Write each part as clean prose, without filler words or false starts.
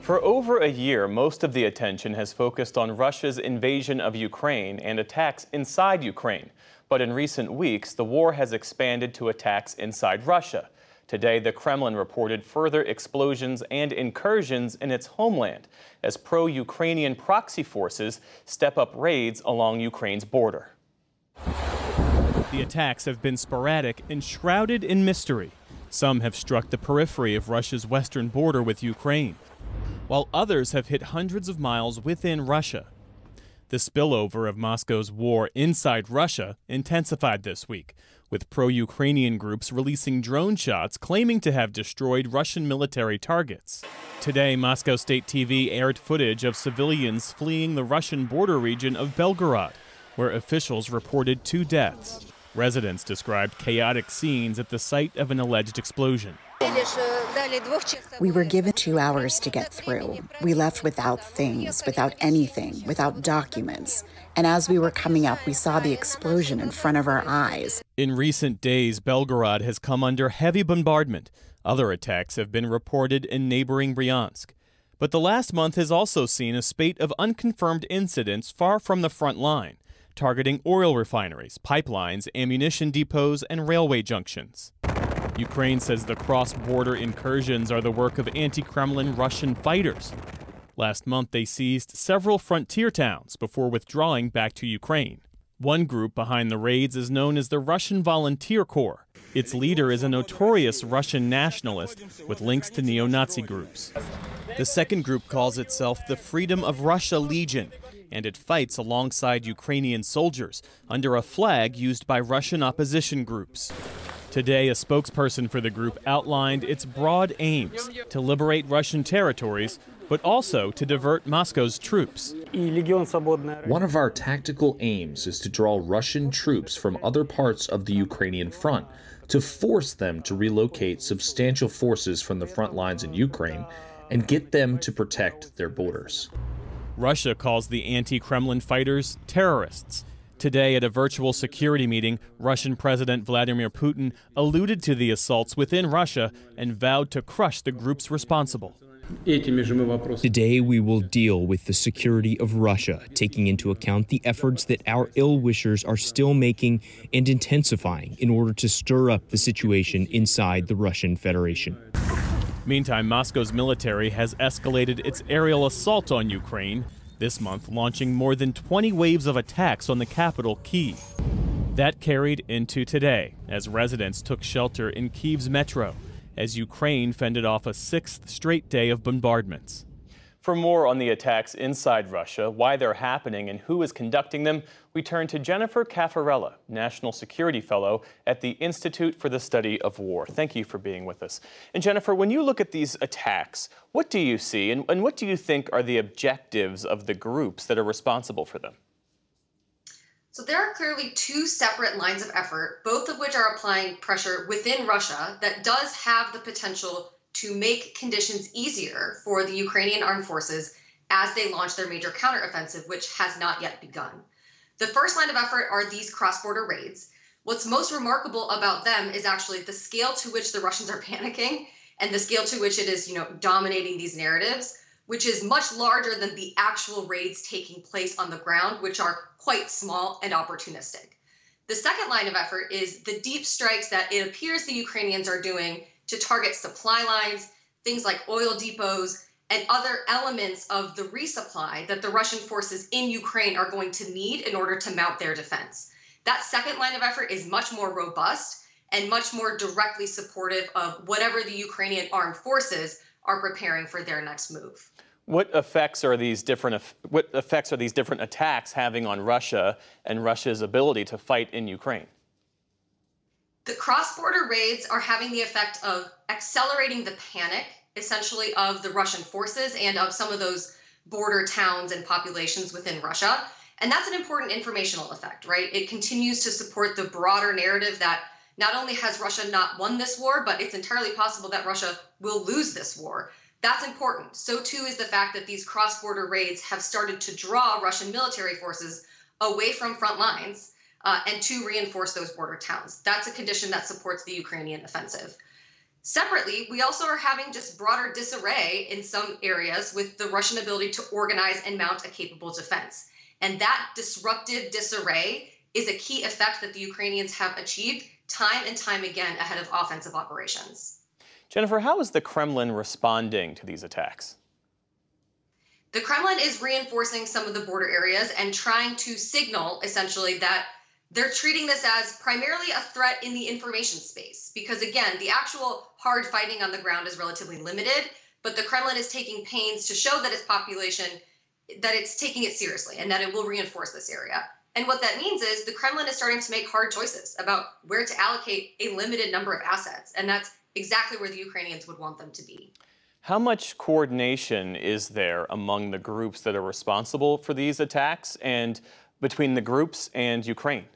For over a year, most of the attention has focused on Russia's invasion of Ukraine and attacks inside Ukraine. But in recent weeks, the war has expanded to attacks inside Russia. Today, the Kremlin reported further explosions and incursions in its homeland as pro-Ukrainian proxy forces step up raids along Ukraine's border. The attacks have been sporadic and shrouded in mystery. Some have struck the periphery of Russia's western border with Ukraine, while others have hit hundreds of miles within Russia. The spillover of Moscow's war inside Russia intensified this week, with pro-Ukrainian groups releasing drone shots claiming to have destroyed Russian military targets. Today, Moscow State TV aired footage of civilians fleeing the Russian border region of Belgorod, where officials reported 2 deaths. Residents described chaotic scenes at the site of an alleged explosion. We were given 2 hours to get through. We left without things, without anything, without documents. And as we were coming up, we saw the explosion in front of our eyes. In recent days, Belgorod has come under heavy bombardment. Other attacks have been reported in neighboring Bryansk. But the last month has also seen a spate of unconfirmed incidents far from the front line, targeting oil refineries, pipelines, ammunition depots, and railway junctions. Ukraine says the cross-border incursions are the work of anti-Kremlin Russian fighters. Last month, they seized several frontier towns before withdrawing back to Ukraine. One group behind the raids is known as the Russian Volunteer Corps. Its leader is a notorious Russian nationalist with links to neo-Nazi groups. The second group calls itself the Freedom of Russia Legion, and it fights alongside Ukrainian soldiers under a flag used by Russian opposition groups. Today, a spokesperson for the group outlined its broad aims to liberate Russian territories, but also to divert Moscow's troops. One of our tactical aims is to draw Russian troops from other parts of the Ukrainian front, to force them to relocate substantial forces from the front lines in Ukraine and get them to protect their borders. Russia calls the anti-Kremlin fighters terrorists. Today, at a virtual security meeting, Russian President Vladimir Putin alluded to the assaults within Russia and vowed to crush the groups responsible. Today, we will deal with the security of Russia, taking into account the efforts that our ill-wishers are still making and intensifying in order to stir up the situation inside the Russian Federation. Meantime, Moscow's military has escalated its aerial assault on Ukraine, this month launching more than 20 waves of attacks on the capital, Kyiv. That carried into today, as residents took shelter in Kyiv's metro, as Ukraine fended off a 6th straight day of bombardments. For more on the attacks inside Russia, why they're happening, and who is conducting them, we turn to Jennifer Caffarella, National Security Fellow at the Institute for the Study of War. Thank you for being with us. And Jennifer, when you look at these attacks, what do you see, and what do you think are the objectives of the groups that are responsible for them? So there are clearly 2 separate lines of effort, both of which are applying pressure within Russia that does have the potential to make conditions easier for the Ukrainian armed forces as they launch their major counteroffensive, which has not yet begun. The first line of effort are these cross-border raids. What's most remarkable about them is actually the scale to which the Russians are panicking and the scale to which it is, dominating these narratives, which is much larger than the actual raids taking place on the ground, which are quite small and opportunistic. The second line of effort is the deep strikes that it appears the Ukrainians are doing to target supply lines, things like oil depots, and other elements of the resupply that the Russian forces in Ukraine are going to need in order to mount their defense. That second line of effort is much more robust and much more directly supportive of whatever the Ukrainian armed forces are preparing for their next move. What effects are these different attacks having on Russia and Russia's ability to fight in Ukraine? The cross-border raids are having the effect of accelerating the panic, essentially, of the Russian forces and of some of those border towns and populations within Russia. And that's an important informational effect, right? It continues to support the broader narrative that not only has Russia not won this war, but it's entirely possible that Russia will lose this war. That's important. So too is the fact that these cross-border raids have started to draw Russian military forces away from front lines and to reinforce those border towns. That's a condition that supports the Ukrainian offensive. Separately, we also are having just broader disarray in some areas with the Russian ability to organize and mount a capable defense. And that disruptive disarray is a key effect that the Ukrainians have achieved time and time again ahead of offensive operations. Jennifer, how is the Kremlin responding to these attacks? The Kremlin is reinforcing some of the border areas and trying to signal essentially that they're treating this as primarily a threat in the information space, because again, the actual hard fighting on the ground is relatively limited, but the Kremlin is taking pains to show that its population, that it's taking it seriously and that it will reinforce this area. And what that means is the Kremlin is starting to make hard choices about where to allocate a limited number of assets. And that's exactly where the Ukrainians would want them to be. How much coordination is there among the groups that are responsible for these attacks and between the groups and Ukraine?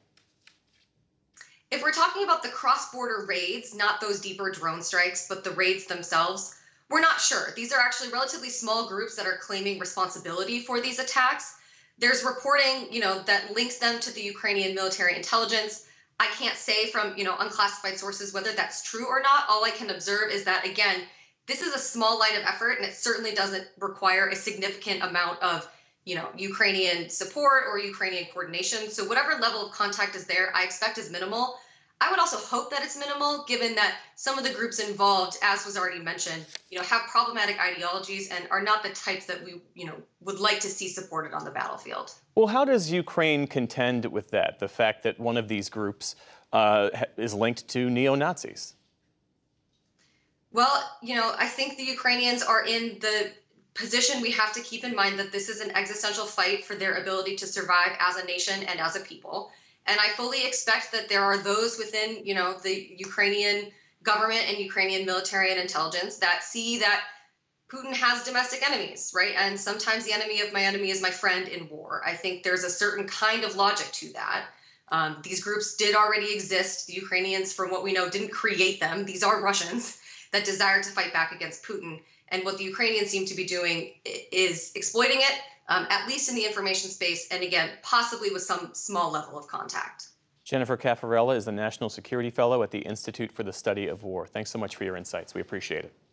If we're talking about the cross-border raids, not those deeper drone strikes, but the raids themselves, we're not sure. These are actually relatively small groups that are claiming responsibility for these attacks. There's reporting, that links them to the Ukrainian military intelligence. I can't say from, unclassified sources whether that's true or not. All I can observe is that, again, this is a small line of effort, and it certainly doesn't require a significant amount of, Ukrainian support or Ukrainian coordination. So whatever level of contact is there, I expect is minimal. I would also hope that it's minimal, given that some of the groups involved, as was already mentioned, have problematic ideologies and are not the types that we, would like to see supported on the battlefield. Well, how does Ukraine contend with that, the fact that one of these groups is linked to neo-Nazis? Well, I think the Ukrainians are in the position we have to keep in mind that this is an existential fight for their ability to survive as a nation and as a people. And I fully expect that there are those within, the Ukrainian government and Ukrainian military and intelligence that see that Putin has domestic enemies, right? And sometimes the enemy of my enemy is my friend in war. I think there's a certain kind of logic to that. These groups did already exist. The Ukrainians, from what we know, didn't create them. These are Russians that desire to fight back against Putin. And what the Ukrainians seem to be doing is exploiting it, at least in the information space, and again, possibly with some small level of contact. Jennifer Caffarella is the National Security Fellow at the Institute for the Study of War. Thanks so much for your insights. We appreciate it.